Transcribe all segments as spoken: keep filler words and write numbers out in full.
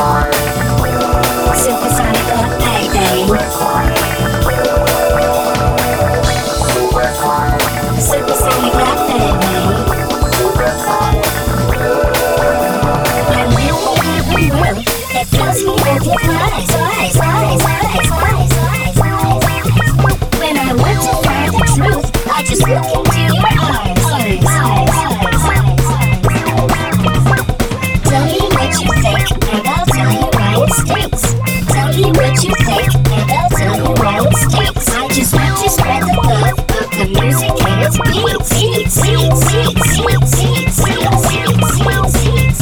Supersonic love, baby. Supersonic love, baby. I'm really in a groove that fills me with your eyes, eyes, eyes, eyes, eyes, eyes, eyes. When I want to find the truth, I just look into your eyes, eyes, eyes, eyes, eyes. Tell me what you think, and I'll tell you why it stinks. Tell me what you think, and I'll tell you why it stinks. I just want to spread the love of the music and its beats. Beats, beats, beats, beats, beats, beats, beats, beats, beats.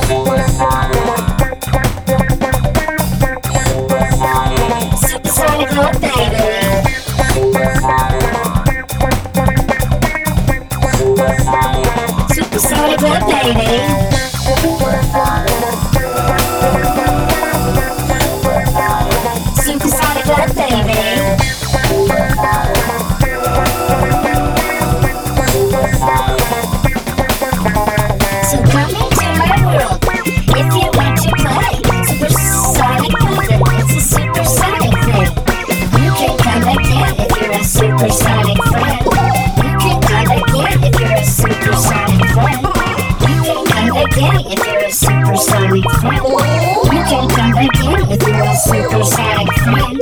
Supersonic love, baby. Supersonic love, baby. Supersonic love, baby. So come into my world if you want to play supersonic movement. It's a supersonic thing. You can come again if you're a supersonic friend. You can come again if you're a supersonic friend. You can come again if you're a supersonic friend. You can come again if you're a supersonic friend.